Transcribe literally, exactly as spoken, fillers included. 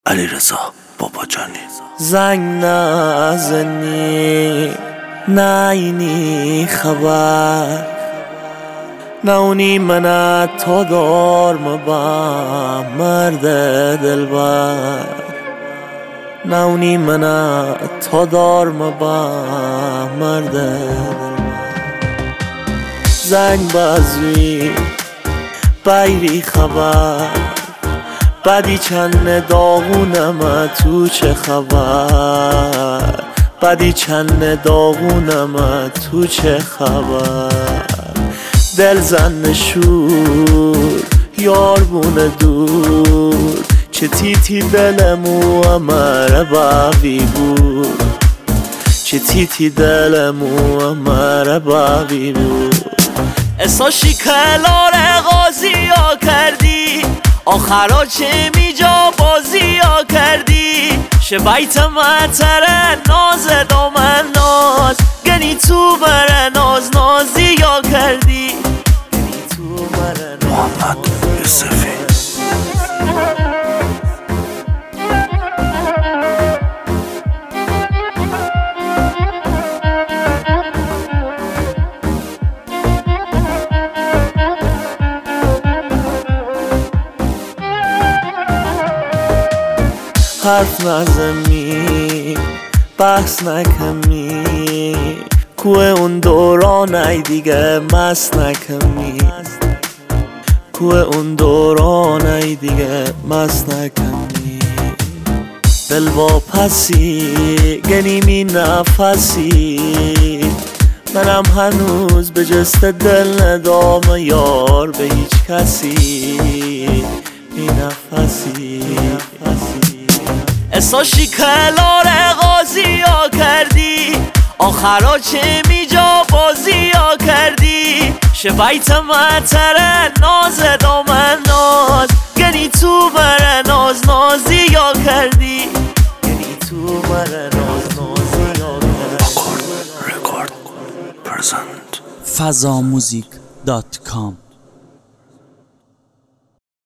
علیرضا باباجانی. زنگ نزنی نینی خبر نونی من تا دار مبا مرد دلبر نونی من تا دار مبا مرد دلبر زنگ بازوی بایری خبر بدی چند داغونم تو چه خبر بدی چند داغونم تو چه خبر دل زن شور یار بونه دور چه تیتی دلمو امر باوی بود چه تیتی دلمو امر باوی بود اساشی کلار غازی ها کردی آخرا چه میجا بازی ها کردی شبایت مطره ناز دامن ناز گنی تو بره ناز نازی ها کردی گنی تو بره محمد یوسفی. حرف نزمی بحث نکمی کوه اون دوران ای دیگه مست نکمی کوه اون دوران ای دیگه مست نکمی دل با پسی گنیمی نفسی منم هنوز به جست دل ندام یار به هیچ کسی بی نفسی اساشی کلار غازی ها کردی آخرا چه میجا بازی ها کردی شبایت مطره ناز دامن ناز گنی تو بره ناز نازی ها کردی گنی تو بره ناز نازی ها کردی. رکورد پرزنت فضا موزیک دات کام